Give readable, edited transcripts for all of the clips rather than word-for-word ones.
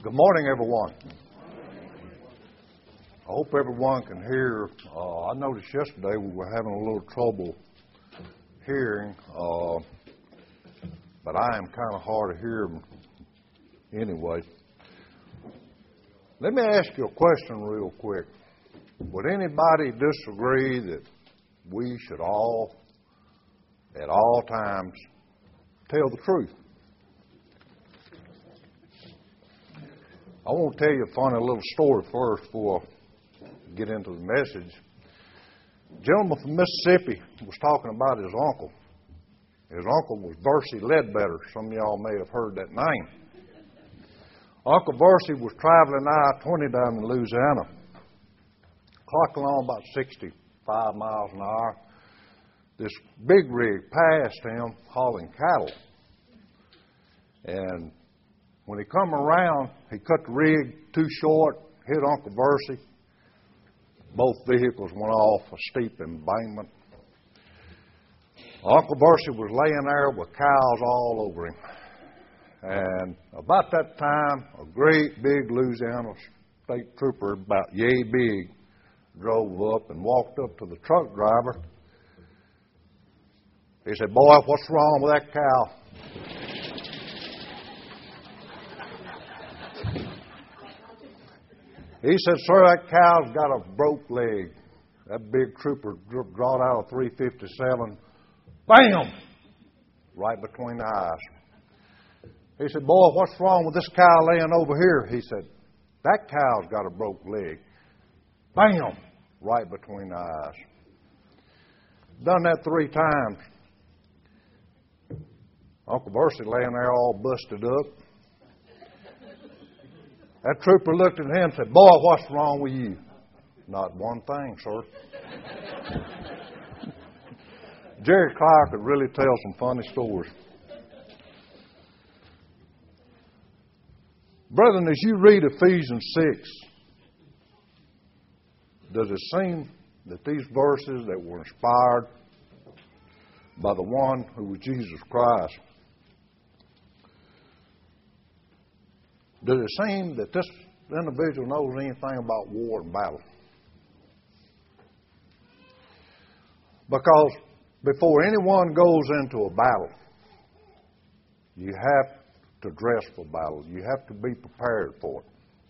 Good morning, everyone. I hope everyone can hear. I noticed yesterday we were having a little trouble hearing, but I am kind of hard to hear anyway. Let me ask you a question real quick. Would anybody disagree that we should all, at all times, tell the truth? I want to tell you a funny little story first before I get into the message. A gentleman from Mississippi was talking about his uncle. His uncle was Versi Ledbetter. Some of y'all may have heard that name. Uncle Versi was traveling I-20 down in Louisiana, clocking along about 65 miles an hour. This big rig passed him hauling cattle. And when he come around, he cut the rig too short, hit Uncle Versi. Both vehicles went off a steep embankment. Uncle Versi was laying there with cows all over him. And about that time, a great big Louisiana state trooper, about yay big, drove up and walked up to the truck driver. He said, "Boy, what's wrong with that cow?" He said, "Sir, that cow's got a broke leg." That big trooper drawed out a .357. Bam! Right between the eyes. He said, "Boy, what's wrong with this cow laying over here?" He said, "That cow's got a broke leg." Bam! Right between the eyes. Done that 3 times. Uncle Versi laying there all busted up. That trooper looked at him and said, "Boy, what's wrong with you?" "Not one thing, sir." Jerry Clark could really tell some funny stories. Brethren, as you read Ephesians 6, does it seem that these verses that were inspired by the one who was Jesus Christ, does it seem that this individual knows anything about war and battle? Because before anyone goes into a battle, you have to dress for battle. You have to be prepared for it.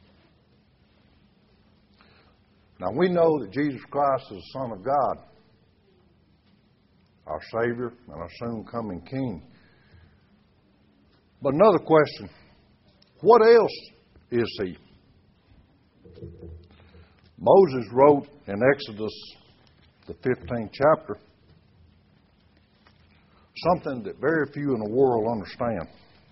Now, we know that Jesus Christ is the Son of God, our Savior and our soon-coming King. But another question, what else is He? Moses wrote in Exodus, the 15th chapter, something that very few in the world understand.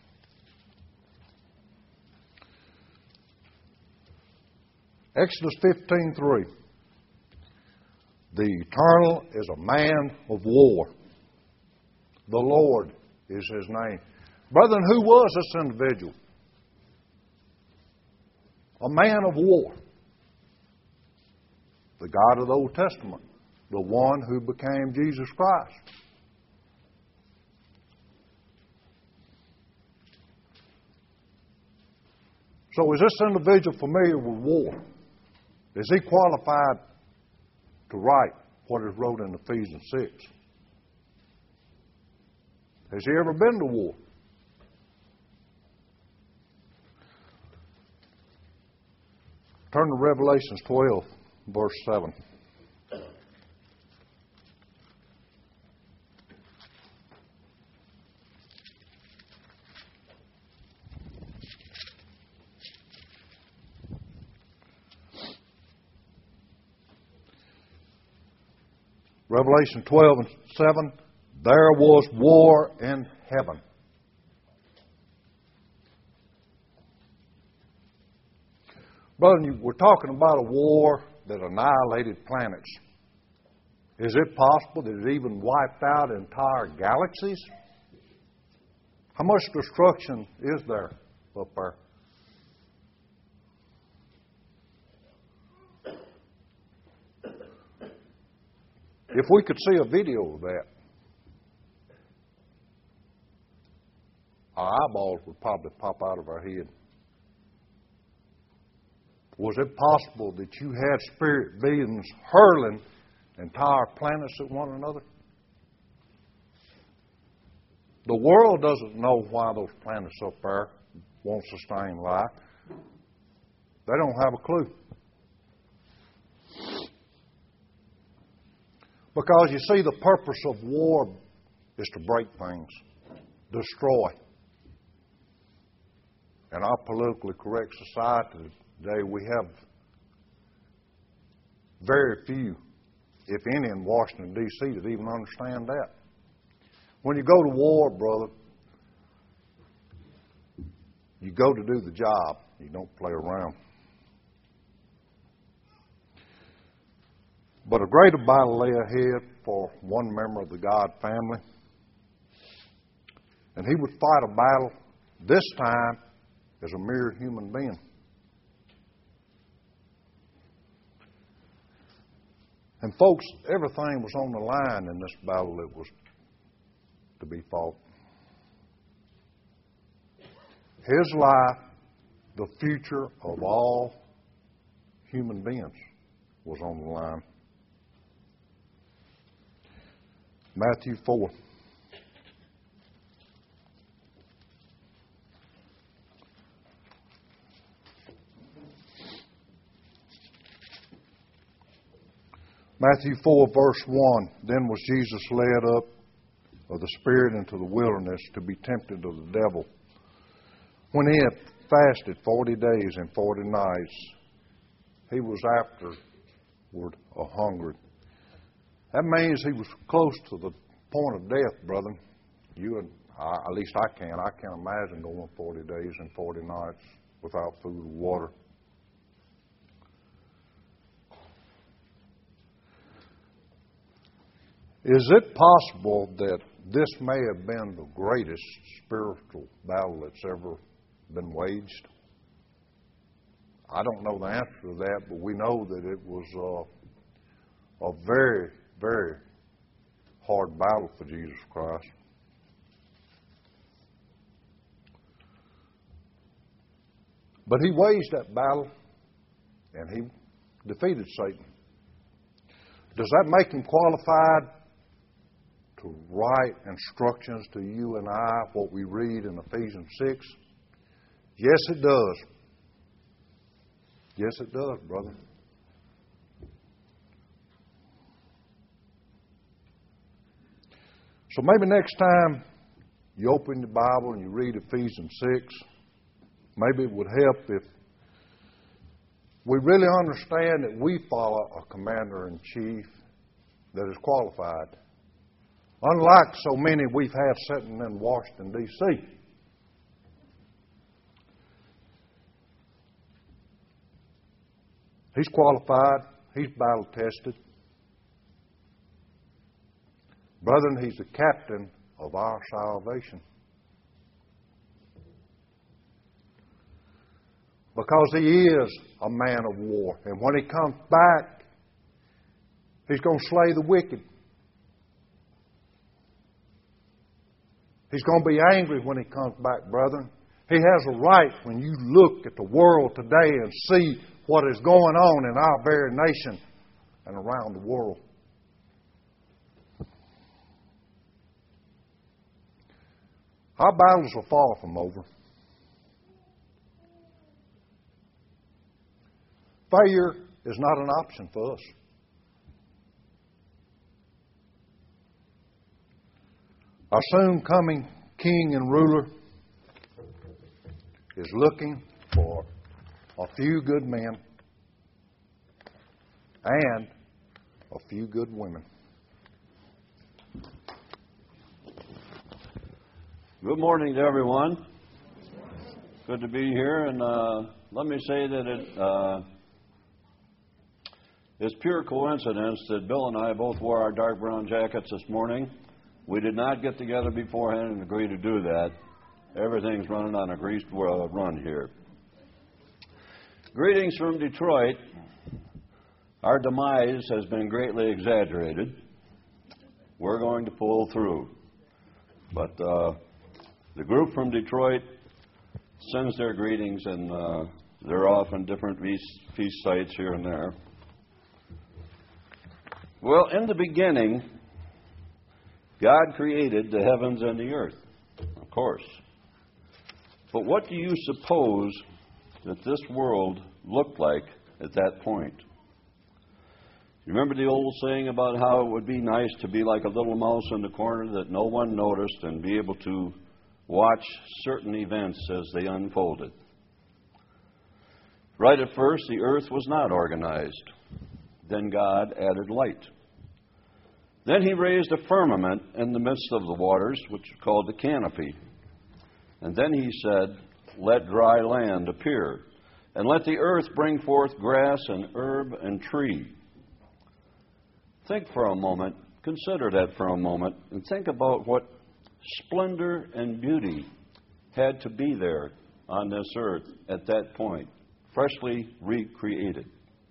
Exodus 15:3. The Eternal is a man of war. The Lord is His name. Brethren, who was this individual? A man of war. The God of the Old Testament. The one who became Jesus Christ. So is this individual familiar with war? Is he qualified to write what is wrote in Ephesians 6? Has he ever been to war? Turn to Revelations 12, verse 7. Revelation 12 and 7, there was war in heaven. Brother, we're talking about a war that annihilated planets. Is it possible that it even wiped out entire galaxies? How much destruction is there up there? If we could see a video of that, our eyeballs would probably pop out of our head. Was it possible that you had spirit beings hurling entire planets at one another? The world doesn't know why those planets up there won't sustain life. They don't have a clue. Because you see, the purpose of war is to break things, destroy. In our politically correct society today, we have very few, if any, in Washington, D.C. that even understand that. When you go to war, brother, you go to do the job. You don't play around. But a greater battle lay ahead for one member of the God family. And he would fight a battle, this time, as a mere human being. And folks, everything was on the line in this battle that was to be fought. His life, the future of all human beings, was on the line. Matthew 4. Matthew 4, verse 1. Then was Jesus led up of the Spirit into the wilderness to be tempted of the devil. When he had fasted 40 days and 40 nights, he was afterward hungry. That means he was close to the point of death, brother. You and I, at least I can't. I can't imagine going 40 days and 40 nights without food or water. Is it possible that this may have been the greatest spiritual battle that's ever been waged? I don't know the answer to that, but we know that it was a very, very hard battle for Jesus Christ. But he waged that battle, and he defeated Satan. Does that make him qualified to write instructions to you and I, what we read in Ephesians 6? Yes, it does. Yes, it does, brother. So maybe next time you open the Bible and you read Ephesians 6, maybe it would help if we really understand that we follow a commander-in-chief that is qualified. Unlike so many we've had sitting in Washington, D.C. He's qualified. He's battle-tested. Brethren, he's the captain of our salvation. Because he is a man of war. And when he comes back, he's going to slay the wicked. He's going to be angry when he comes back, brethren. He has a right when you look at the world today and see what is going on in our very nation and around the world. Our battles are far from over. Failure is not an option for us. Our soon coming king and ruler is looking for a few good men and a few good women. Good morning to everyone. Good to be here, and let me say that it's pure coincidence that Bill and I both wore our dark brown jackets this morning. We did not get together beforehand and agree to do that. Everything's running on a greased run here. Greetings from Detroit. Our demise has been greatly exaggerated. We're going to pull through. But the group from Detroit sends their greetings, and They're off in different feast sites here and there. Well, in the beginning, God created the heavens and the earth, of course. But what do you suppose that this world looked like at that point? You remember the old saying about how it would be nice to be like a little mouse in the corner that no one noticed and be able to watch certain events as they unfolded? Right at first, the earth was not organized. Then God added light. Then he raised a firmament in the midst of the waters, which is called the canopy. And then he said, "Let dry land appear, and let the earth bring forth grass and herb and tree." Think for a moment, consider that for a moment, and think about what splendor and beauty had to be there on this earth at that point, freshly recreated.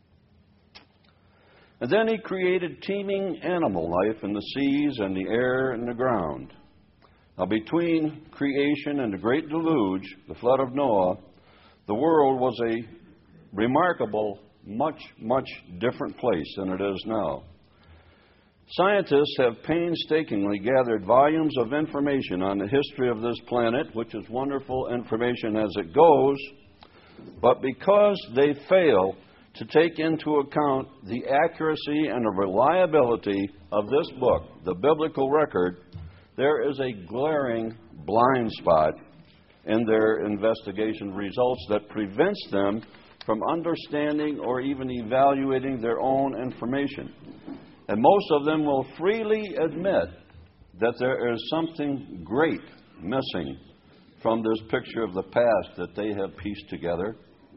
And then he created teeming animal life in the seas and the air and the ground. Now, between creation and the great deluge, the flood of Noah, the world was a remarkable, much, much different place than it is now. Scientists have painstakingly gathered volumes of information on the history of this planet, which is wonderful information as it goes, but because they fail to take into account the accuracy and the reliability of this book, the biblical record, there is a glaring blind spot in their investigation results that prevents them from understanding or even evaluating their own information. And most of them will freely admit that there is something great missing from this picture of the past that they have pieced together.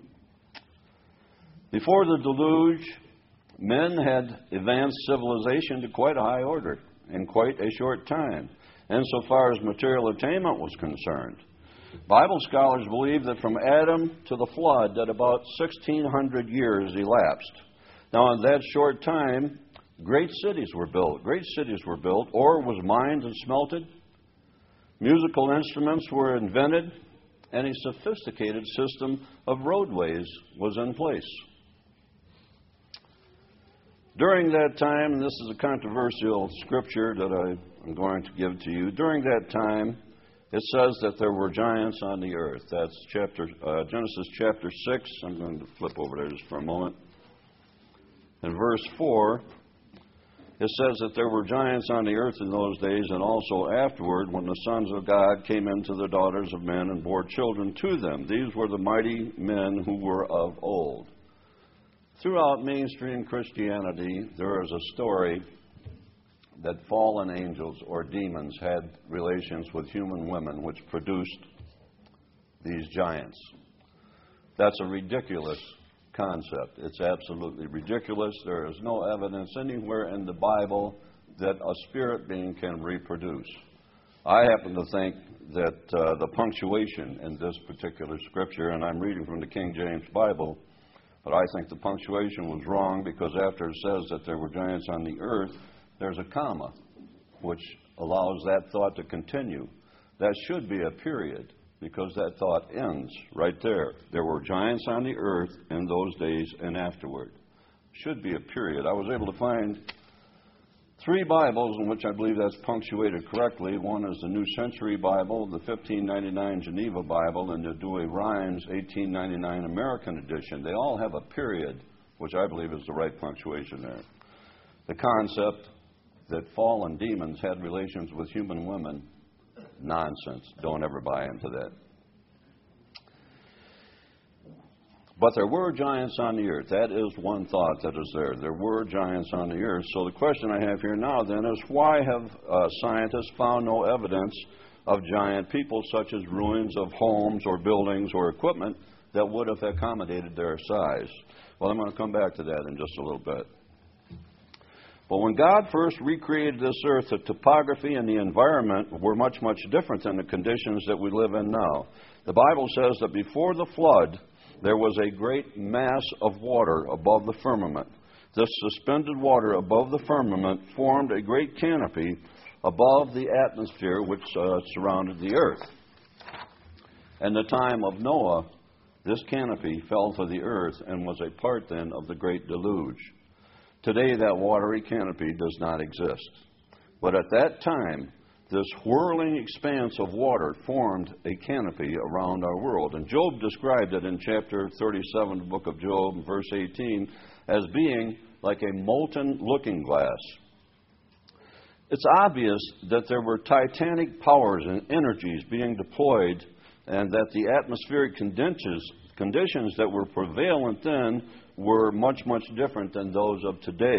Before the deluge, men had advanced civilization to quite a high order in quite a short time, insofar as material attainment was concerned. Bible scholars believe that from Adam to the flood that about 1,600 years elapsed. Now, in that short time, great cities were built, ore was mined and smelted, musical instruments were invented, and a sophisticated system of roadways was in place. During that time, and this is a controversial scripture that I'm going to give to you, during that time, it says that there were giants on the earth. That's Genesis chapter 6. I'm going to flip over there just for a moment. In verse 4, it says that there were giants on the earth in those days, and also afterward, when the sons of God came into the daughters of men and bore children to them. These were the mighty men who were of old. Throughout mainstream Christianity, there is a story that fallen angels or demons had relations with human women, which produced these giants. That's a ridiculous concept. It's absolutely ridiculous. There is no evidence anywhere in the Bible that a spirit being can reproduce. I happen to think that the punctuation in this particular scripture, and I'm reading from the King James Bible, but I think the punctuation was wrong, because after it says that there were giants on the earth, there's a comma, which allows that thought to continue. That should be a period, because that thought ends right there. There were giants on the earth in those days and afterward. Should be a period. I was able to find 3 Bibles in which I believe that's punctuated correctly. One is the New Century Bible, the 1599 Geneva Bible, and the Douay-Rheims 1899 American edition. They all have a period, which I believe is the right punctuation there. The concept that fallen demons had relations with human women, nonsense. Don't ever buy into that. But there were giants on the earth. That is one thought that is there. There were giants on the earth. So the question I have here now then is, why have scientists found no evidence of giant people, such as ruins of homes or buildings or equipment that would have accommodated their size? Well, I'm going to come back to that in just a little bit. But when God first recreated this earth, the topography and the environment were much, much different than the conditions that we live in now. The Bible says that before the flood, there was a great mass of water above the firmament. This suspended water above the firmament formed a great canopy above the atmosphere which surrounded the earth. In the time of Noah, This canopy fell to the earth and was a part then of the great deluge. Today, that watery canopy does not exist. But at that time, this whirling expanse of water formed a canopy around our world. And Job described it in chapter 37 of the book of Job, verse 18, as being like a molten looking glass. It's obvious that there were titanic powers and energies being deployed, and that the atmospheric conditions that were prevalent then were much, much different than those of today.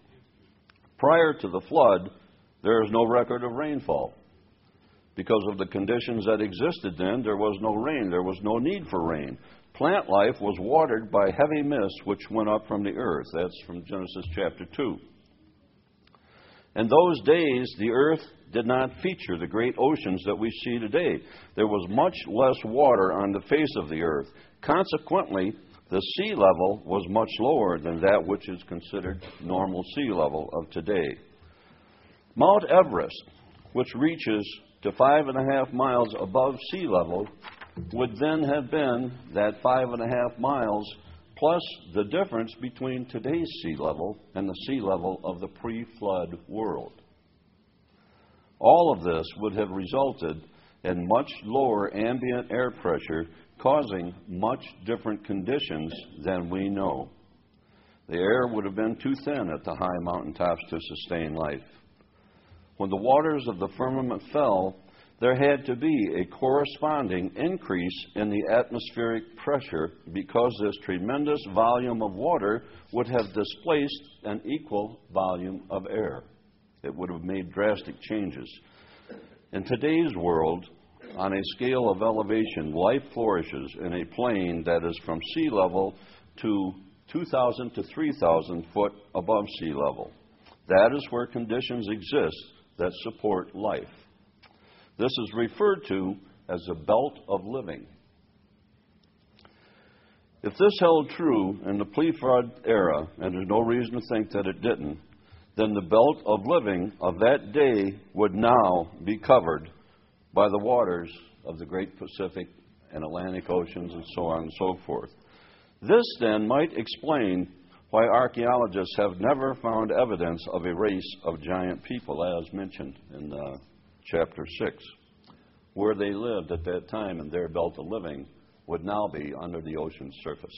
Prior to the flood, there is no record of rainfall. Because of the conditions that existed then, there was no rain. There was no need for rain. Plant life was watered by heavy mist which went up from the earth. That's from Genesis chapter 2. In those days, the earth did not feature the great oceans that we see today. There was much less water on the face of the earth. Consequently, the sea level was much lower than that which is considered normal sea level of today. Mount Everest, which reaches to 5.5 miles above sea level, would then have been that 5.5 miles plus the difference between today's sea level and the sea level of the pre-flood world. All of this would have resulted in much lower ambient air pressure, causing much different conditions than we know. The air would have been too thin at the high mountaintops to sustain life. When the waters of the firmament fell, there had to be a corresponding increase in the atmospheric pressure, because this tremendous volume of water would have displaced an equal volume of air. It would have made drastic changes. In today's world, on a scale of elevation, life flourishes in a plane that is from sea level to 2,000 to 3,000 foot above sea level. That is where conditions exist that support life. This is referred to as the belt of living. If this held true in the pre-flood era, and there's no reason to think that it didn't, then the belt of living of that day would now be covered by the waters of the great Pacific and Atlantic Oceans and so on and so forth. This then might explain why archaeologists have never found evidence of a race of giant people, as mentioned in chapter 6. Where they lived at that time in their belt of living would now be under the ocean's surface.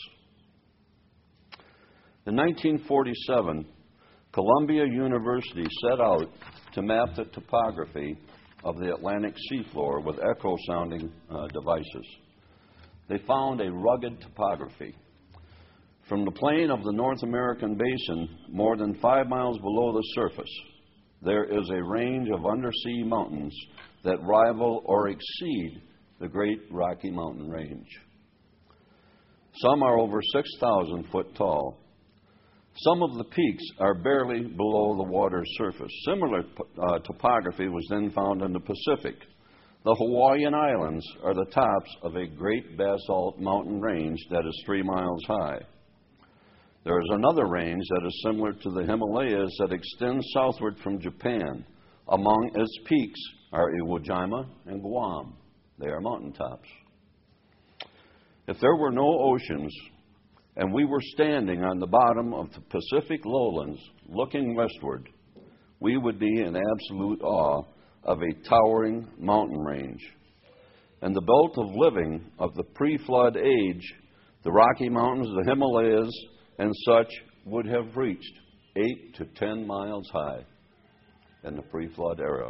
In 1947, Columbia University set out to map the topography of the Atlantic seafloor with echo-sounding devices. They found a rugged topography. From the plain of the North American basin, more than 5 miles below the surface, there is a range of undersea mountains that rival or exceed the Great Rocky Mountain Range. Some are over 6,000 foot tall. Some of the peaks are barely below the water's surface. Similar topography was then found in the Pacific. The Hawaiian Islands are the tops of a great basalt mountain range that is 3 miles high. There is another range that is similar to the Himalayas that extends southward from Japan. Among its peaks are Iwo Jima and Guam. They are mountaintops. If there were no oceans and we were standing on the bottom of the Pacific lowlands looking westward, we would be in absolute awe of a towering mountain range. And the belt of living of the pre-flood age, the Rocky Mountains, the Himalayas, and such would have reached 8 to 10 miles high in the pre-flood era.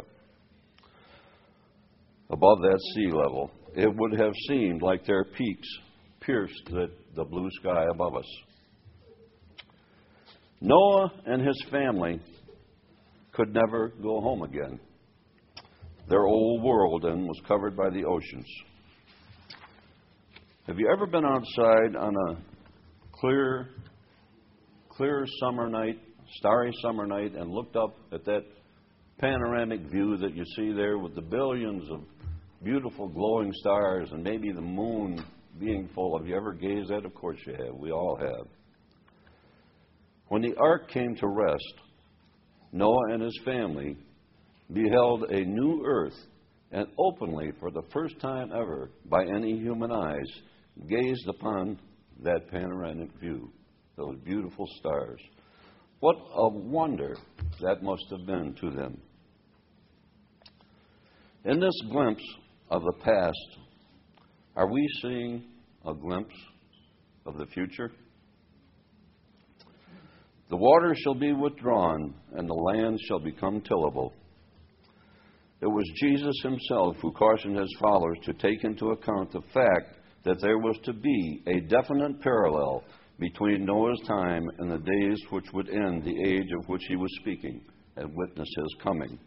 Above that sea level, it would have seemed like their peaks pierced the blue sky above us. Noah and his family could never go home again. Their old world then was covered by the oceans. Have you ever been outside on a clear summer night, starry summer night, and looked up at that panoramic view that you see there with the billions of beautiful glowing stars and maybe the moon being full? Have you ever gazed at it? Of course you have. We all have. When the ark came to rest, Noah and his family beheld a new earth, and openly, for the first time ever, by any human eyes, gazed upon that panoramic view, those beautiful stars. What a wonder that must have been to them. In this glimpse of the past, are we seeing a glimpse of the future? The waters shall be withdrawn, and the land shall become tillable. It was Jesus himself who cautioned his followers to take into account the fact that there was to be a definite parallel between Noah's time and the days which would end the age of which he was speaking and witness his coming.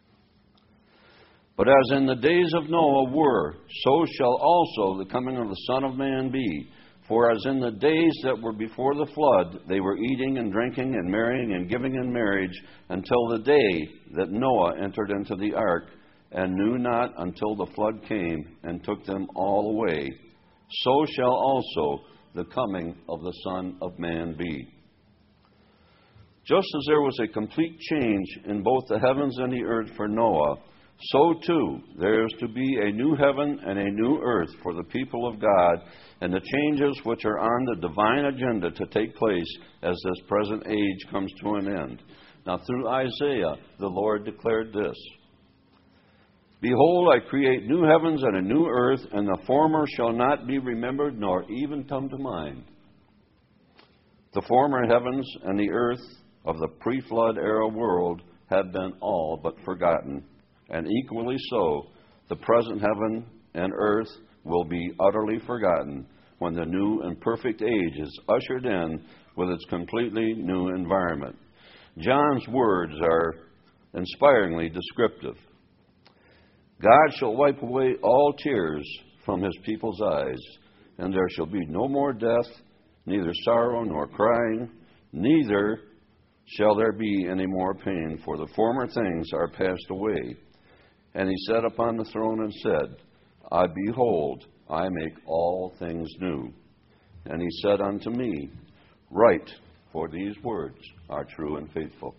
But as in the days of Noah were, so shall also the coming of the Son of Man be. For as in the days that were before the flood, they were eating and drinking and marrying and giving in marriage until the day that Noah entered into the ark, and knew not until the flood came and took them all away, so shall also the coming of the Son of Man be. Just as there was a complete change in both the heavens and the earth for Noah, so too there is to be a new heaven and a new earth for the people of God, and the changes which are on the divine agenda to take place as this present age comes to an end. Now, through Isaiah, the Lord declared this: Behold, I create new heavens and a new earth, and the former shall not be remembered, nor even come to mind. The former heavens and the earth of the pre-flood era world have been all but forgotten, and equally so, the present heaven and earth will be utterly forgotten when the new and perfect age is ushered in with its completely new environment. John's words are inspiringly descriptive. God shall wipe away all tears from his people's eyes, and there shall be no more death, neither sorrow nor crying, neither shall there be any more pain, for the former things are passed away. And he sat upon the throne and said, Behold, I make all things new. And he said unto me, Write, for these words are true and faithful.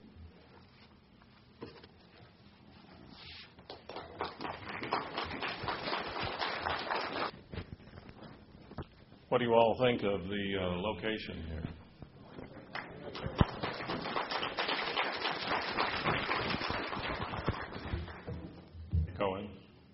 What do you all think of the location here? Cohen?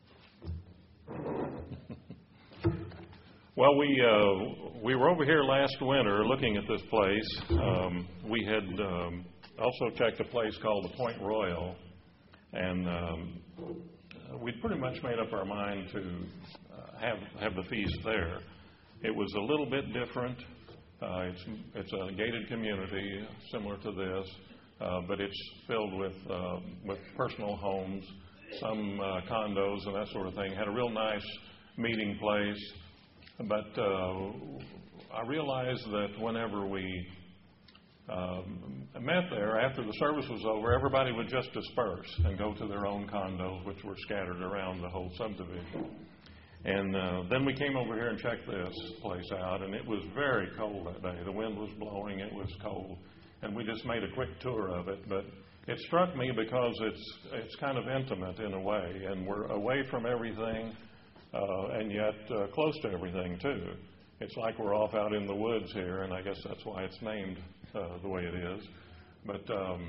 Well, we were over here last winter looking at this place. We had also checked a place called the Point Royal, and we'd pretty much made up our mind to have the feast there. It was a little bit different. It's a gated community similar to this, but it's filled with personal homes, some condos and that sort of thing. Had a real nice meeting place, but I realized that whenever we met there, after the service was over, everybody would just disperse and go to their own condos, which were scattered around the whole subdivision. And then we came over here and checked this place out, and it was very cold that day. The wind was blowing, it was cold, and we just made a quick tour of it. But it struck me because it's kind of intimate in a way, and we're away from everything, and yet close to everything too. It's like we're off out in the woods here, and I guess that's why it's named the way it is. But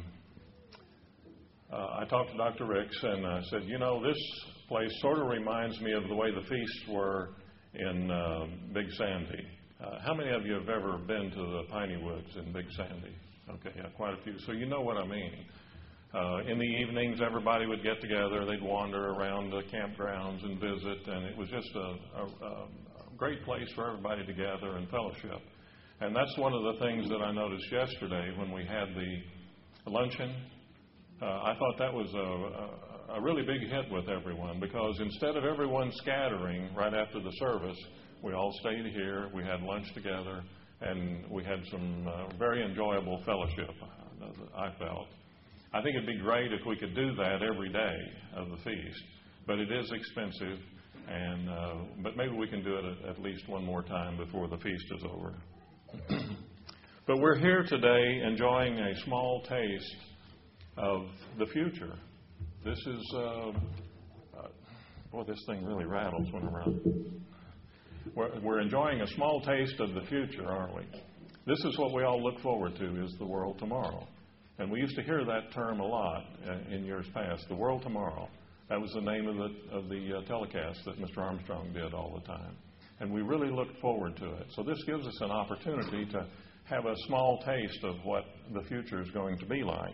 I talked to Dr. Ricks, and I said, this place sort of reminds me of the way the feasts were in Big Sandy. How many of you have ever been to the Piney Woods in Big Sandy? Okay, yeah, quite a few. So you know what I mean. In the evenings, everybody would get together. They'd wander around the campgrounds and visit, and it was just a great place for everybody to gather and fellowship. And that's one of the things that I noticed yesterday when we had the luncheon. I thought that was a really big hit with everyone, because instead of everyone scattering right after the service, we all stayed here, we had lunch together, and we had some very enjoyable fellowship, I felt. I think it'd be great if we could do that every day of the feast, but it is expensive, but maybe we can do it at least one more time before the feast is over. But we're here today enjoying a small taste of the future. This is, boy, this thing really rattles when I'm around. We're enjoying a small taste of the future, aren't we? This is what we all look forward to, is the world tomorrow. And we used to hear that term a lot in years past, the world tomorrow. That was the name of the telecast that Mr. Armstrong did all the time. And we really looked forward to it. So this gives us an opportunity to have a small taste of what the future is going to be like.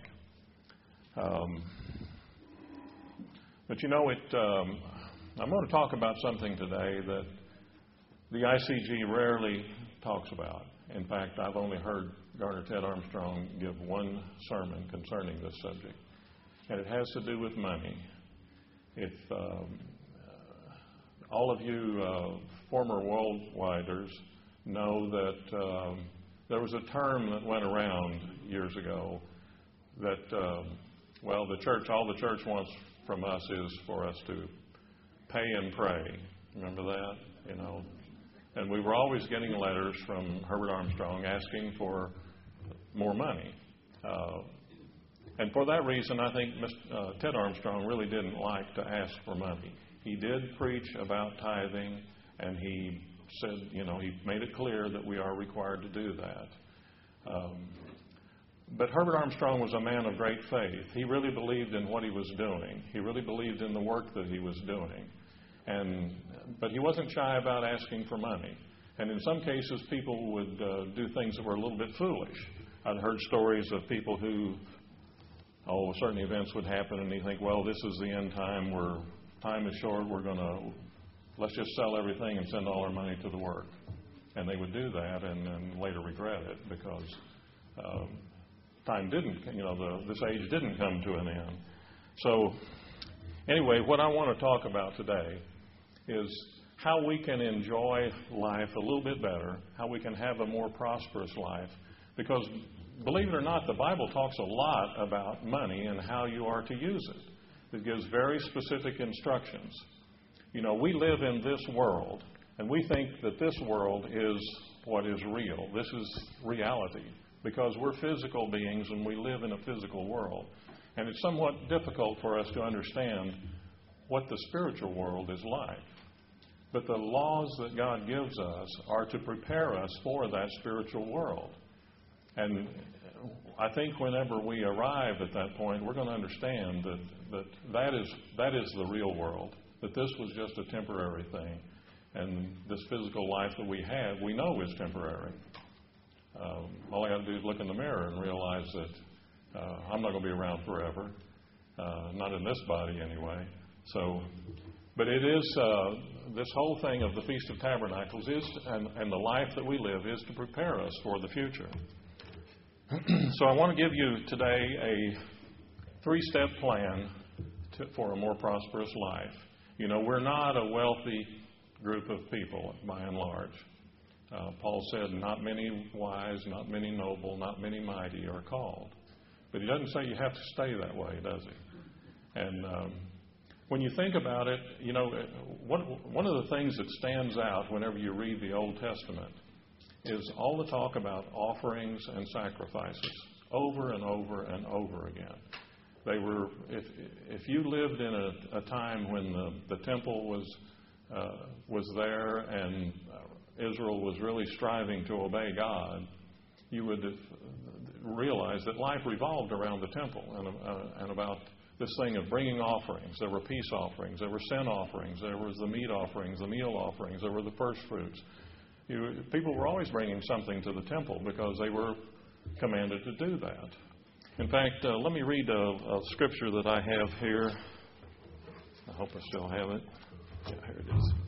But you know, I'm going to talk about something today that the ICG rarely talks about. In fact, I've only heard Garner Ted Armstrong give one sermon concerning this subject, and it has to do with money. If all of you former worldwiders know that there was a term that went around years ago that, well, all the church wants from us is for us to pay and pray. Remember that? You know. And we were always getting letters from Herbert Armstrong asking for more money. And for that reason, I think Ted Armstrong really didn't like to ask for money. He did preach about tithing, and he said, you know, he made it clear that we are required to do that. But Herbert Armstrong was a man of great faith. He really believed in what he was doing. He really believed in the work that he was doing. But he wasn't shy about asking for money. And in some cases, people would do things that were a little bit foolish. I'd heard stories of people who, certain events would happen, and they think, well, this is the end time. Time is short. Let's just sell everything and send all our money to the work. And they would do that and then later regret it because time didn't, this age didn't come to an end. So anyway, what I want to talk about today is how we can enjoy life a little bit better, how we can have a more prosperous life. Because, believe it or not, the Bible talks a lot about money and how you are to use it. It gives very specific instructions. You know, we live in this world, and we think that this world is what is real. This is reality, because we're physical beings and we live in a physical world. And it's somewhat difficult for us to understand what the spiritual world is like. But the laws that God gives us are to prepare us for that spiritual world. And I think whenever we arrive at that point, we're going to understand that is the real world, that this was just a temporary thing. And this physical life that we have, we know is temporary. All I got to do is look in the mirror and realize that I'm not going to be around forever, not in this body anyway. But it is this whole thing of the Feast of Tabernacles and the life that we live is to prepare us for the future. So I want to give you today a 3-step plan for a more prosperous life. You know, we're not a wealthy group of people by and large. Paul said, not many wise, not many noble, not many mighty are called. But he doesn't say you have to stay that way, does he? And when you think about it, you know, one of the things that stands out whenever you read the Old Testament is all the talk about offerings and sacrifices over and over and over again. They were, if you lived in a time when the temple was there and Israel was really striving to obey God, you would realize that life revolved around the temple and about this thing of bringing offerings. There were peace offerings, there were sin offerings, there was the meat offerings, the meal offerings, there were the first fruits. People were always bringing something to the temple because they were commanded to do that. In fact, let me read a scripture that I have here. I hope I still have it. Yeah, here it is.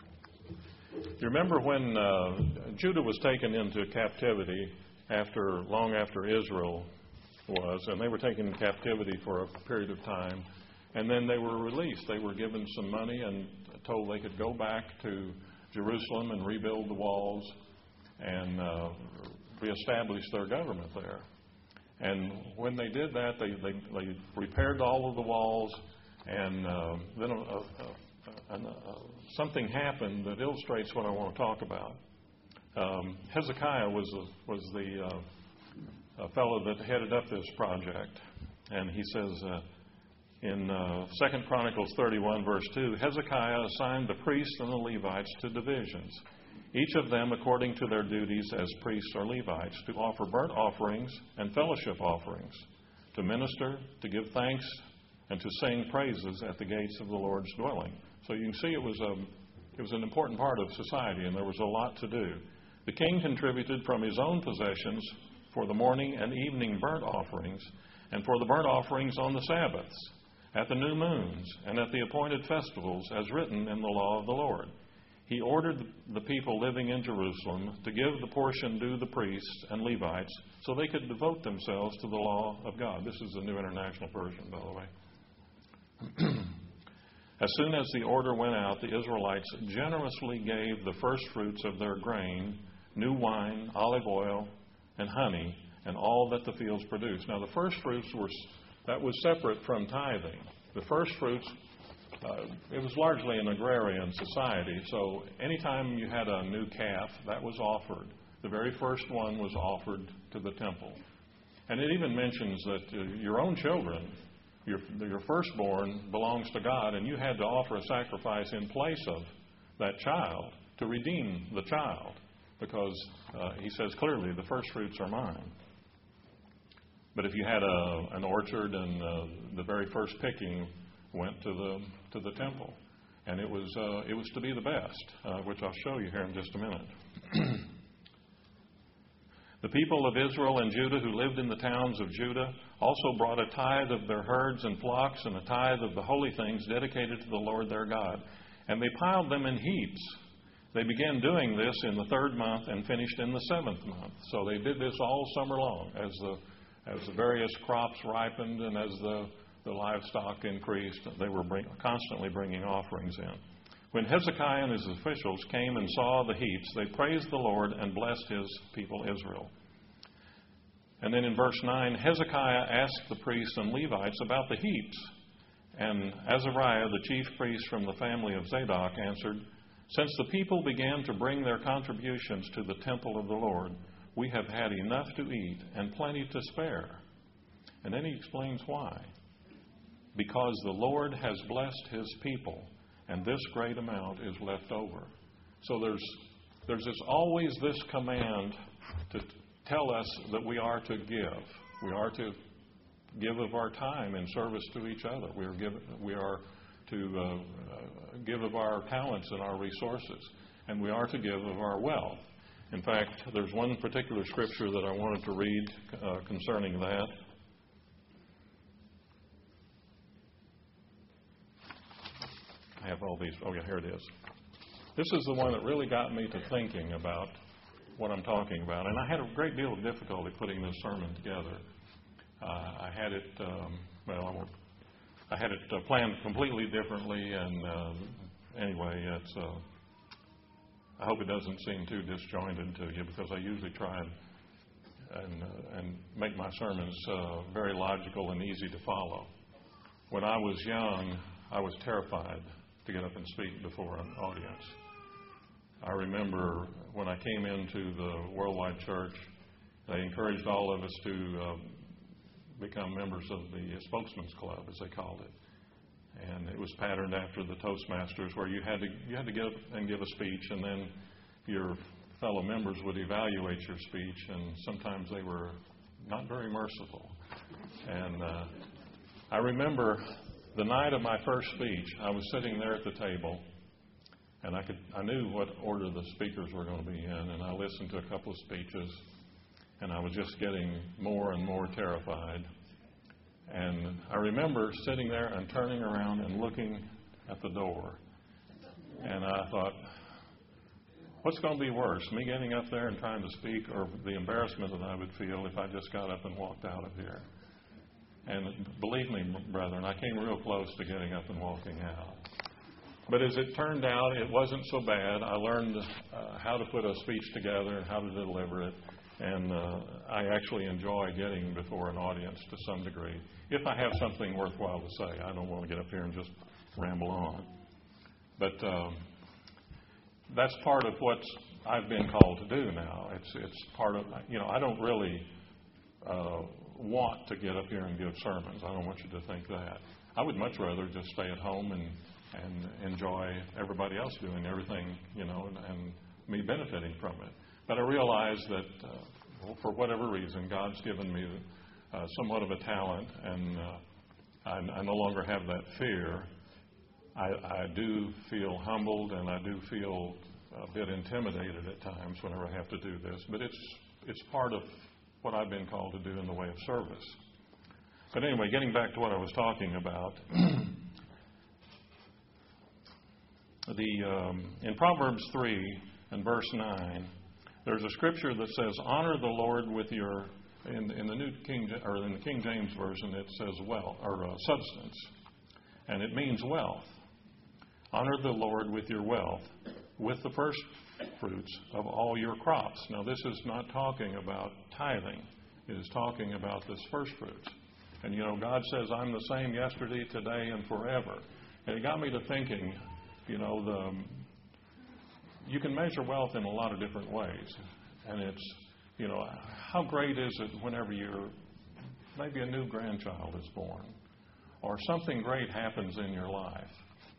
You remember when Judah was taken into captivity long after Israel was, and they were taken in captivity for a period of time, and then they were released. They were given some money and told they could go back to Jerusalem and rebuild the walls and reestablish their government there. And when they did that, they repaired all of the walls, and then something happened that illustrates what I want to talk about. Hezekiah was the fellow that headed up this project, and he says, In 2 Chronicles 31, verse 2, Hezekiah assigned the priests and the Levites to divisions, each of them according to their duties as priests or Levites, to offer burnt offerings and fellowship offerings, to minister, to give thanks, and to sing praises at the gates of the Lord's dwelling. So you can see it was an important part of society, and there was a lot to do. The king contributed from his own possessions for the morning and evening burnt offerings, and for the burnt offerings on the Sabbaths, at the new moons, and at the appointed festivals, as written in the law of the Lord. He ordered the people living in Jerusalem to give the portion due the priests and Levites so they could devote themselves to the law of God. This is the New International Version, by the way. As soon as the order went out, the Israelites generously gave the first fruits of their grain, new wine, olive oil, and honey, and all that the fields produced. Now, the first fruits that was separate from tithing. The first fruits, it was largely an agrarian society, so anytime you had a new calf, that was offered. The very first one was offered to the temple. And it even mentions that your own children, your firstborn, belongs to God, and you had to offer a sacrifice in place of that child to redeem the child, because he says clearly, the first fruits are mine. But if you had an orchard and the very first picking went to the temple, and it was to be the best, which I'll show you here in just a minute. The people of Israel and Judah who lived in the towns of Judah also brought a tithe of their herds and flocks and a tithe of the holy things dedicated to the Lord their God, and they piled them in heaps. They began doing this in the 3rd month and finished in the 7th month. So they did this all summer long as the various crops ripened and as the livestock increased. They were constantly bringing offerings in. When Hezekiah and his officials came and saw the heaps, they praised the Lord and blessed his people Israel. And then in verse 9, Hezekiah asked the priests and Levites about the heaps. And Azariah, the chief priest from the family of Zadok, answered, "Since the people began to bring their contributions to the temple of the Lord, we have had enough to eat and plenty to spare." And then he explains why. Because the Lord has blessed his people, and this great amount is left over. So there's always this command to tell us that we are to give. We are to give of our time in service to each other. We are to give of our talents and our resources, and we are to give of our wealth. In fact, there's one particular scripture that I wanted to read concerning that. I have all these. Oh, yeah, here it is. This is the one that really got me to thinking about what I'm talking about. And I had a great deal of difficulty putting this sermon together. I had it, I had it planned completely differently. And anyway, I hope it doesn't seem too disjointed to you, because I usually try and make my sermons very logical and easy to follow. When I was young, I was terrified to get up and speak before an audience. I remember when I came into the Worldwide Church, they encouraged all of us to become members of the Spokesman's Club, as they called it. And it was patterned after the Toastmasters, where you had to get up and give a speech, and then your fellow members would evaluate your speech, and sometimes they were not very merciful. And I remember the night of my first speech, I was sitting there at the table, and I knew what order the speakers were going to be in, and I listened to a couple of speeches, and I was just getting more and more terrified. And I remember sitting there and turning around and looking at the door, and I thought, what's going to be worse, me getting up there and trying to speak, or the embarrassment that I would feel if I just got up and walked out of here? And believe me, brethren, I came real close to getting up and walking out. But as it turned out, it wasn't so bad. I learned how to put a speech together and how to deliver it. And I actually enjoy getting before an audience to some degree, if I have something worthwhile to say. I don't want to get up here and just ramble on. But that's part of what I've been called to do now. It's part of, I don't really want to get up here and give sermons. I don't want you to think that. I would much rather just stay at home and enjoy everybody else doing everything, and me benefiting from it. But I realize that for whatever reason, God's given me somewhat of a talent, and I no longer have that fear. I do feel humbled, and I do feel a bit intimidated at times whenever I have to do this. But it's part of what I've been called to do in the way of service. But anyway, getting back to what I was talking about, in Proverbs 3 and verse 9, there's a scripture that says, "Honor the Lord with your." In the New King or in the King James version, it says wealth or substance, and it means wealth. Honor the Lord with your wealth, with the first fruits of all your crops. Now, this is not talking about tithing; it is talking about this first fruits. And God says, "I'm the same yesterday, today, and forever." And it got me to thinking, you can measure wealth in a lot of different ways, and it's, how great is it whenever maybe a new grandchild is born, or something great happens in your life.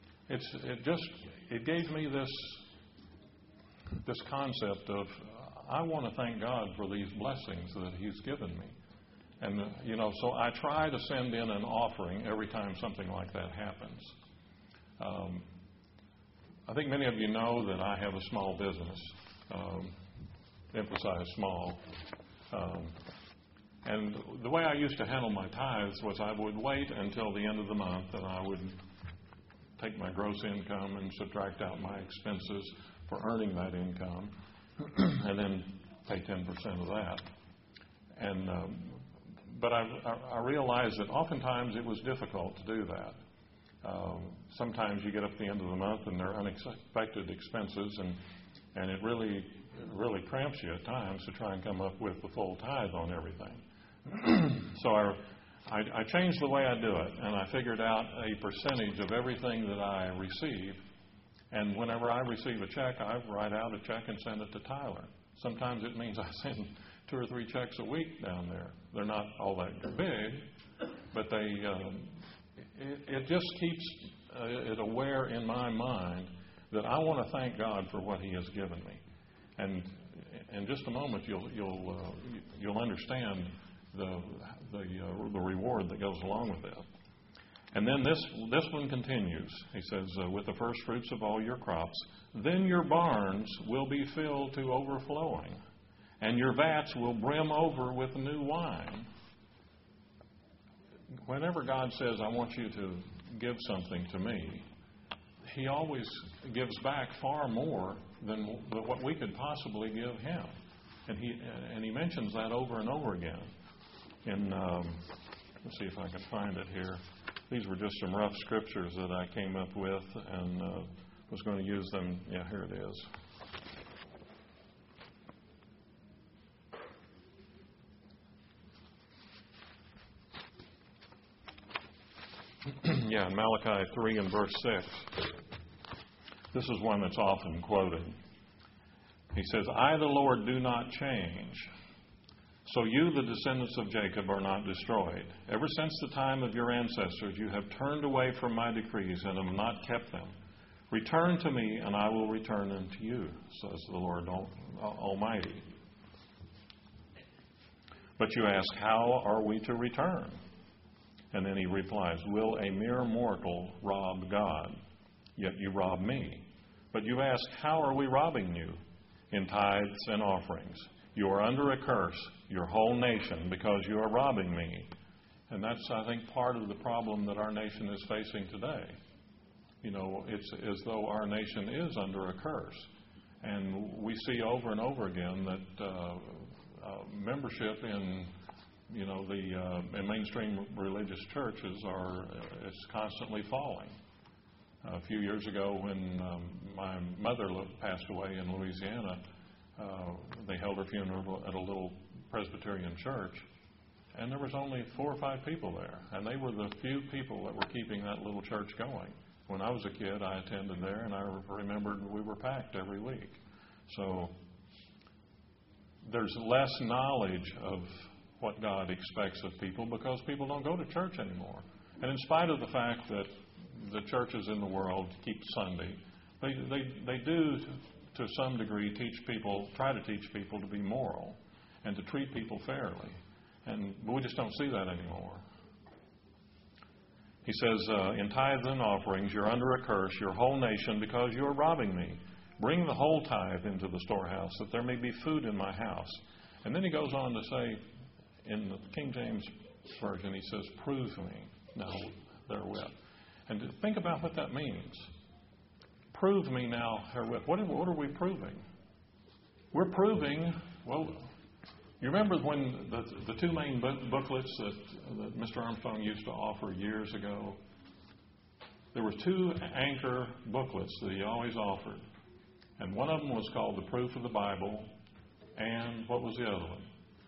It gave me this concept of I want to thank God for these blessings that He's given me. And, so I try to send in an offering every time something like that happens. I think many of you know that I have a small business, emphasize small. And the way I used to handle my tithes was I would wait until the end of the month, and I would take my gross income and subtract out my expenses for earning that income, and then pay 10% of that. And but I realized that oftentimes it was difficult to do that. Sometimes you get up at the end of the month and there are unexpected expenses, and it really cramps you at times to try and come up with the full tithe on everything. So I changed the way I do it, and I figured out a percentage of everything that I receive. And whenever I receive a check, I write out a check and send it to Tyler. Sometimes it means I send 2 or 3 checks a week down there. They're not all that big, but it just keeps it aware in my mind that I want to thank God for what He has given me. And in just a moment, you'll understand the reward that goes along with it. And then this one continues. He says, "With the first fruits of all your crops, then your barns will be filled to overflowing, and your vats will brim over with new wine." Whenever God says, "I want you to give something to me," He always gives back far more than what we could possibly give Him. And He mentions that over and over again. Let's see if I can find it here. These were just some rough scriptures that I came up with, and was going to use them. Yeah, here it is. Yeah, in Malachi 3 and verse 6. This is one that's often quoted. He says, "I, the Lord, do not change. So you, the descendants of Jacob, are not destroyed. Ever since the time of your ancestors, you have turned away from my decrees and have not kept them. Return to me, and I will return unto you, says the Lord Almighty." But you ask, how are we to return? And then he replies, "Will a mere mortal rob God? Yet you rob me. But you ask, how are we robbing you? In tithes and offerings. You are under a curse, your whole nation, because you are robbing me." And that's, I think, part of the problem that our nation is facing today. It's as though our nation is under a curse. And we see over and over again that membership in in mainstream religious churches is constantly falling. A few years ago, when my mother passed away in Louisiana, they held her funeral at a little Presbyterian church, and there was only 4 or 5 people there, and they were the few people that were keeping that little church going. When I was a kid, I attended there, and I remembered we were packed every week. So there's less knowledge of what God expects of people because people don't go to church anymore. And in spite of the fact that the churches in the world keep Sunday, they do, to some degree, try to teach people to be moral and to treat people fairly. But we just don't see that anymore. He says, in tithes and offerings, you're under a curse, your whole nation, because you are robbing me. Bring the whole tithe into the storehouse, that there may be food in my house. And then he goes on to say, in the King James Version, he says, prove me now therewith. And think about what that means. Prove me now herewith. What are we proving? We're proving, well, you remember when the two main booklets that Mr. Armstrong used to offer years ago? There were two anchor booklets that he always offered. And one of them was called The Proof of the Bible. And what was the other one?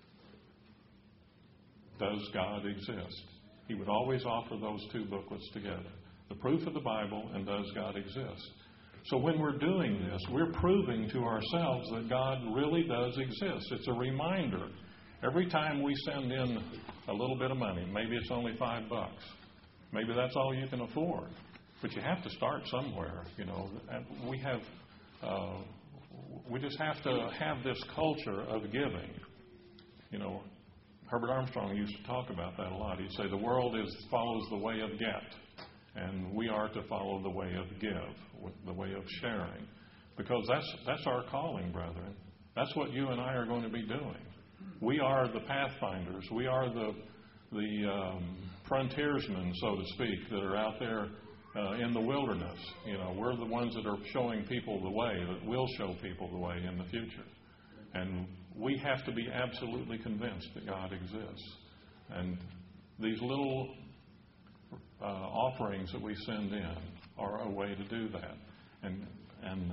Does God Exist? He would always offer those two booklets together. The Proof of the Bible and Does God Exist? So when we're doing this, we're proving to ourselves that God really does exist. It's a reminder. Every time we send in a little bit of money, maybe it's only $5. Maybe that's all you can afford. But you have to start somewhere, you know. And we just have to have this culture of giving. You know, Herbert Armstrong used to talk about that a lot. He'd say the world follows the way of get, and we are to follow the way of give, the way of sharing, because that's our calling, brethren. That's what you and I are going to be doing. We are the pathfinders. We are the frontiersmen, so to speak, that are out there in the wilderness. You know, we're the ones that are showing people the way, that will show people the way in the future. And we have to be absolutely convinced that God exists. And these little offerings that we send in are a way to do that. And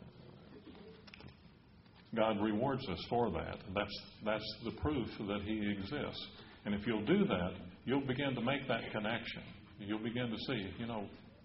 God rewards us for that. That's the proof that He exists. And if you'll do that, you'll begin to make that connection. You'll begin to see, you know,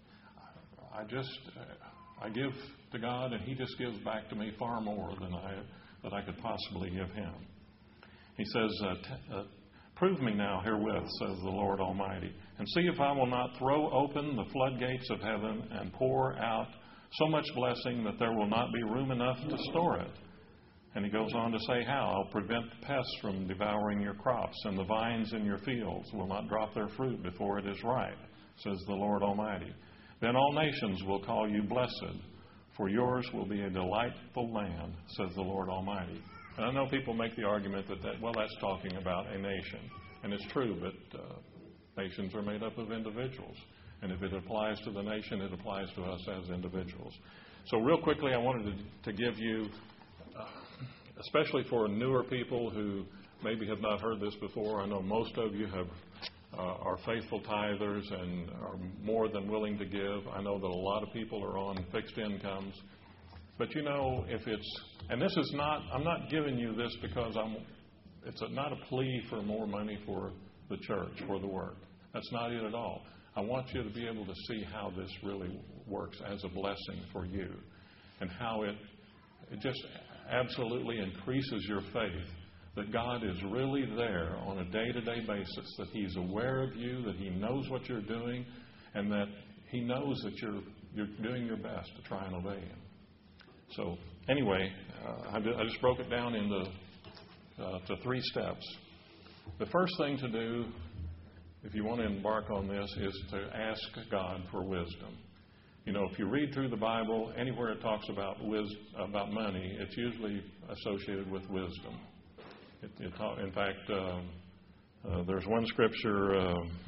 I give to God, and He just gives back to me far more than I could possibly give Him. He says, prove me now herewith, says the Lord Almighty, and see if I will not throw open the floodgates of heaven and pour out so much blessing that there will not be room enough to store it. And he goes on to say how. I'll prevent pests from devouring your crops, and the vines in your fields will not drop their fruit before it is ripe, says the Lord Almighty. Then all nations will call you blessed, for yours will be a delightful land, says the Lord Almighty. And I know people make the argument that that's talking about a nation. And it's true, but nations are made up of individuals. And if it applies to the nation, it applies to us as individuals. So real quickly, I wanted to give you, especially for newer people who maybe have not heard this before, I know most of you are faithful tithers and are more than willing to give. I know that a lot of people are on fixed incomes. But you know, and this is not, I'm not giving you this because it's not a plea for more money for the church, for the work. That's not it at all. I want you to be able to see how this really works as a blessing for you, and how it just absolutely increases your faith that God is really there on a day-to-day basis, that He's aware of you, that He knows what you're doing, and that He knows that you're doing your best to try and obey Him. So anyway, I just broke it down into to 3 steps. The first thing to do, if you want to embark on this, is to ask God for wisdom. You know, if you read through the Bible, anywhere it talks about money, it's usually associated with wisdom. In fact, there's one scripture,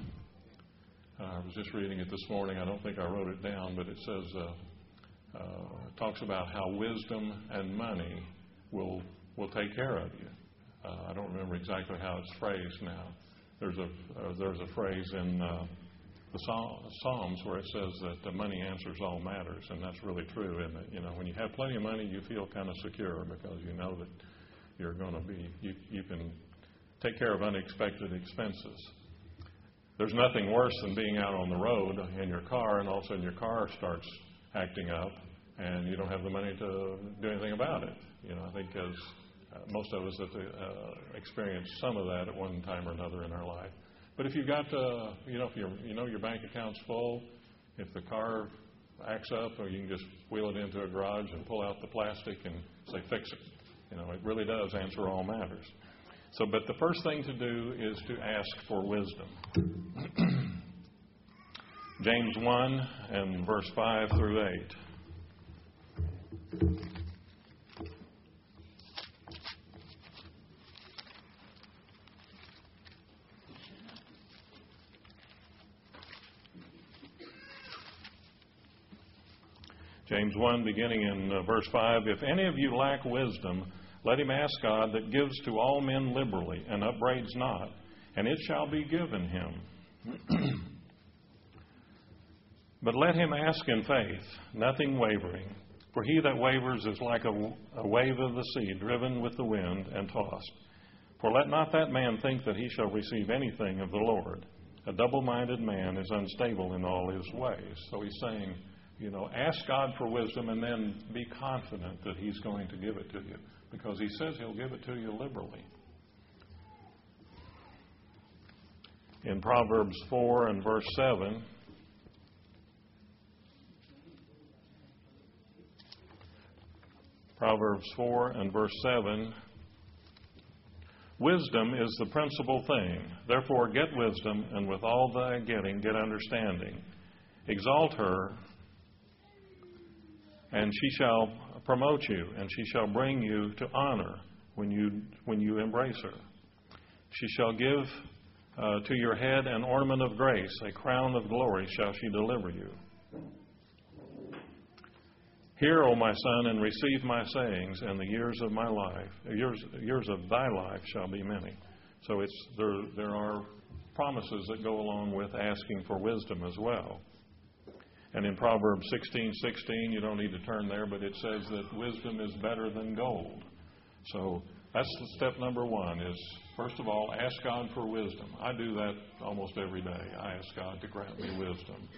I was just reading it this morning. I don't think I wrote it down, but it says, it talks about how wisdom and money will take care of you. I don't remember exactly how it's phrased now. There's a phrase in the Psalms where it says that the money answers all matters, and that's really true, isn't it? You know, when you have plenty of money, you feel kind of secure because you know that you're going to be, you can take care of unexpected expenses. There's nothing worse than being out on the road in your car, and all of a sudden your car starts acting up, and you don't have the money to do anything about it. You know, I think most of us have experienced some of that at one time or another in our life. But if you've got, if your bank account's full, if the car acts up, or you can just wheel it into a garage and pull out the plastic and say, fix it. It really does answer all matters. So, but the first thing to do is to ask for wisdom. James 1 and verse 5 through 8. James 1, beginning in verse 5, if any of you lack wisdom, let him ask God that gives to all men liberally and upbraids not, and it shall be given him. But let him ask in faith, nothing wavering. For he that wavers is like a wave of the sea, driven with the wind and tossed. For let not that man think that he shall receive anything of the Lord. A double-minded man is unstable in all his ways. So he's saying, ask God for wisdom and then be confident that he's going to give it to you, because he says he'll give it to you liberally. In Proverbs 4 and verse 7, Proverbs 4 and verse 7, wisdom is the principal thing. Therefore get wisdom, and with all thy getting, get understanding. Exalt her, and she shall promote you, and she shall bring you to honor when you embrace her. She shall give to your head an ornament of grace, a crown of glory shall she deliver you. Hear, O my son, and receive my sayings, and the years of my life, years of thy life shall be many. So there are promises that go along with asking for wisdom as well. And in Proverbs 16:16, you don't need to turn there, but it says that wisdom is better than gold. So that's step number one, is first of all, ask God for wisdom. I do that almost every day. I ask God to grant me wisdom.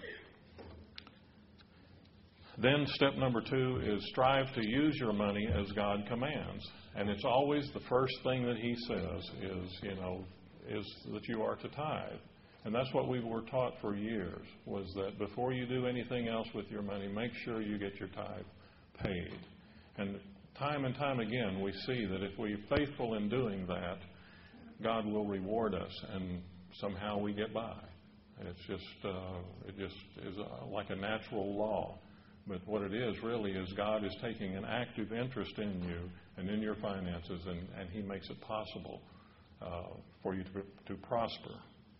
Then step number two is strive to use your money as God commands. And it's always the first thing that he says is that you are to tithe. And that's what we were taught for years, was that before you do anything else with your money, make sure you get your tithe paid. And time again, we see that if we're faithful in doing that, God will reward us, and somehow we get by. It just is like a natural law. But what it is really is God is taking an active interest in you and in your finances, and he makes it possible for you to prosper.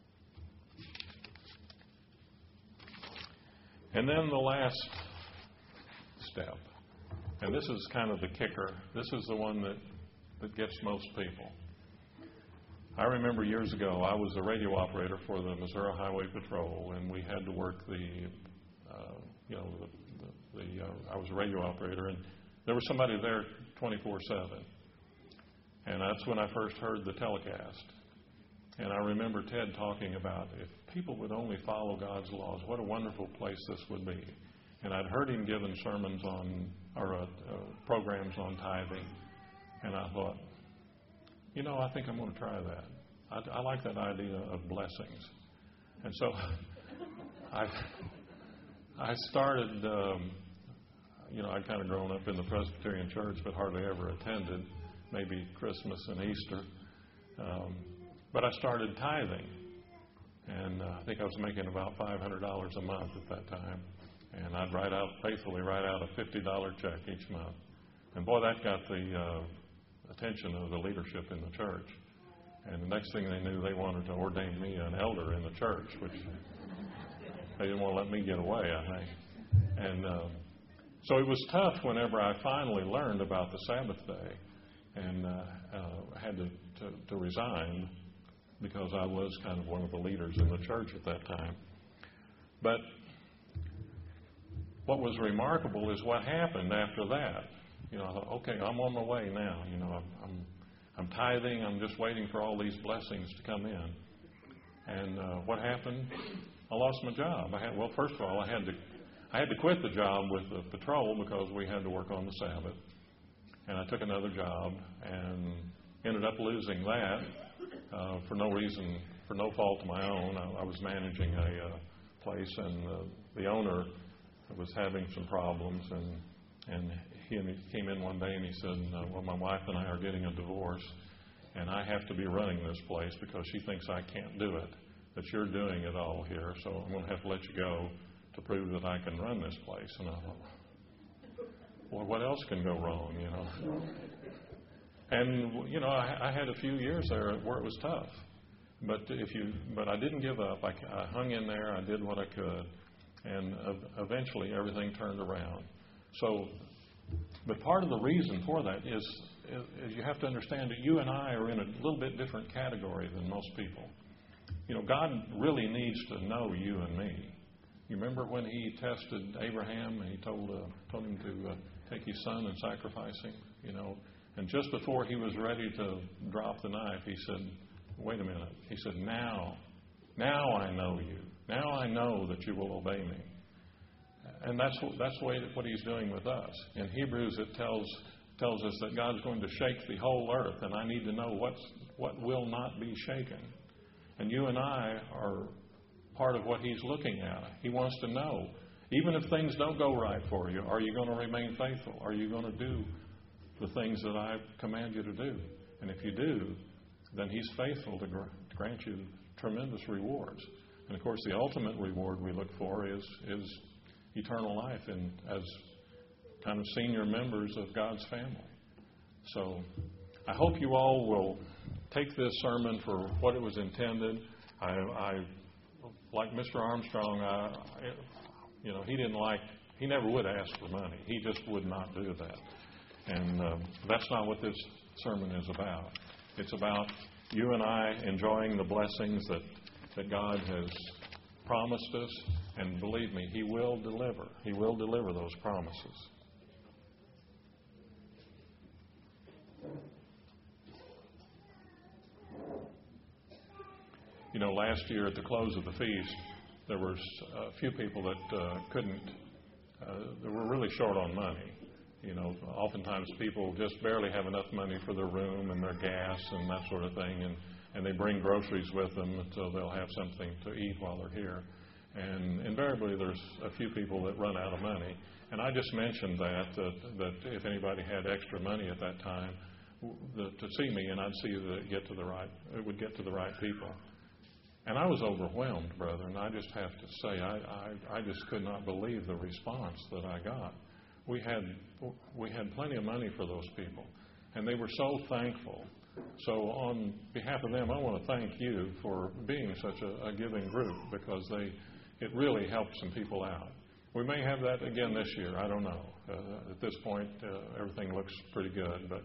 And then the last step, and this is kind of the kicker. This is the one that gets most people. I remember years ago, I was a radio operator for the Missouri Highway Patrol, and we had to work I was a radio operator, and there was somebody there 24/7. And that's when I first heard the telecast. And I remember Ted talking about, if people would only follow God's laws, what a wonderful place this would be. And I'd heard him giving sermons programs on tithing. And I thought, I think I'm going to try that. I like that idea of blessings. And so I started, I'd kind of grown up in the Presbyterian church, but hardly ever attended, maybe Christmas and Easter. But I started tithing, and I think I was making about $500 a month at that time. And I'd faithfully write out a $50 check each month. And boy, that got the attention of the leadership in the church. And the next thing they knew, they wanted to ordain me an elder in the church, which they didn't want to let me get away, I think. And so it was tough whenever I finally learned about the Sabbath day, and had to resign, because I was kind of one of the leaders in the church at that time. But what was remarkable is what happened after that. I thought, okay, I'm on my way now. I'm tithing. I'm just waiting for all these blessings to come in. And what happened? I lost my job. First of all, I had to quit the job with the patrol because we had to work on the Sabbath. And I took another job and ended up losing that for no reason for no fault of my own. I was managing a place, and the owner was having some problems, and he came in one day and he said, well, my wife and I are getting a divorce, and I have to be running this place because she thinks I can't do it, that you're doing it all here, so I'm going to have to let you go to prove that I can run this place. And I thought, well, what else can go wrong, you know? And, you know, I had a few years there where it was tough. But I didn't give up. I hung in there. I did what I could. And eventually everything turned around. So, but part of the reason for that is you have to understand that you and I are in a little bit different category than most people. You know, God really needs to know you and me. You remember when He tested Abraham and He told him to take his son and sacrifice him? You know, and just before he was ready to drop the knife, He said, wait a minute. He said, now I know you. Now I know that you will obey me. And that's what He's doing with us. In Hebrews, it tells us that God's going to shake the whole earth, and I need to know what will not be shaken. And you and I are part of what He's looking at. He wants to know, even if things don't go right for you, are you going to remain faithful? Are you going to do the things that I command you to do? And if you do, then He's faithful to grant you tremendous rewards. And of course, the ultimate reward we look for is eternal life and as kind of senior members of God's family. So I hope you all will take this sermon for what it was intended. I like Mr. Armstrong, he never would ask for money. He just would not do that. And that's not what this sermon is about. It's about you and I enjoying the blessings that God has promised us. And believe me, He will deliver. He will deliver those promises. You know, last year at the close of the feast, there were a few people that that were really short on money. You know, oftentimes people just barely have enough money for their room and their gas and that sort of thing, and they bring groceries with them so they'll have something to eat while they're here. And invariably there's a few people that run out of money. And I just mentioned that if anybody had extra money at that time, to see me, and I'd see that it would get to the right people. And I was overwhelmed, brethren. I just have to say, I just could not believe the response that I got. We had plenty of money for those people, and they were so thankful. So on behalf of them, I want to thank you for being such a giving group, because it really helped some people out. We may have that again this year. I don't know. At this point, everything looks pretty good, but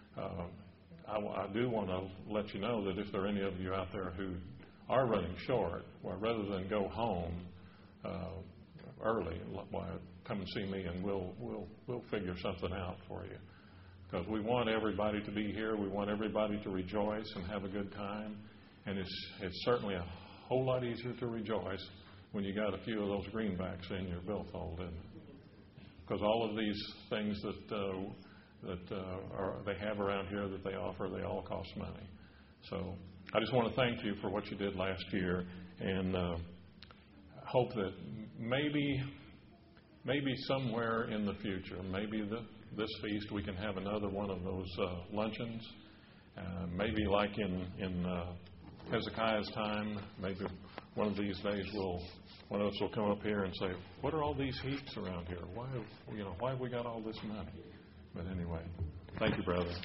I do want to let you know that if there are any of you out there who are running short, well, rather than go home early, come and see me, and we'll figure something out for you. Because we want everybody to be here. We want everybody to rejoice and have a good time. And it's certainly a whole lot easier to rejoice when you got a few of those greenbacks in your billfold, isn't it? Because all of these things that they have around here that they offer, they all cost money. So I just want to thank you for what you did last year, and hope that maybe somewhere in the future, maybe this feast, we can have another one of those luncheons. Maybe like in Hezekiah's time, maybe one of these days one of us will come up here and say, what are all these heaps around here? Why have we got all this money? But anyway, thank you, brother.